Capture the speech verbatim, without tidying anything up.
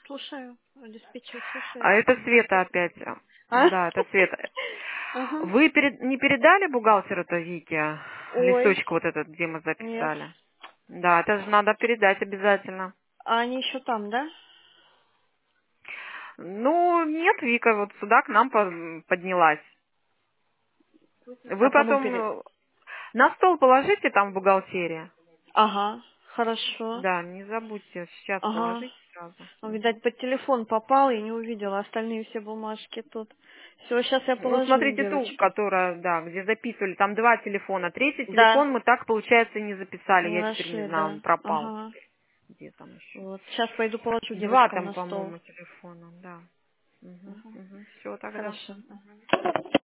Слушаю. Диспетчер слушает. А это Света опять. А? Да, это Света. Ага. Вы перед- не передали бухгалтеру-то Вике Ой, листочек вот этот, где мы нет. записали? Да, это же надо передать обязательно. А они еще там, да? Ну, нет, Вика вот сюда к нам по- поднялась. А Вы кому потом перед? э, на стол положите там в бухгалтерии. Ага, хорошо. Да, не забудьте сейчас Ага. положить сразу. Он, видать, Мгм. под телефон попал и не увидела. Остальные все бумажки тут. Все, сейчас я Ну, положу им, смотрите ту, девочки. которая, да, где записывали, там два телефона. Третий Да. телефон мы так, получается, и не записали. Не Я теперь не нашли, знаю, да. он пропал Ага. теперь. Где там еще? Вот. Сейчас пойду положу Два девочкам там, на стол. по-моему, телефона, да. Угу, Ага. угу. Все тогда. Хорошо.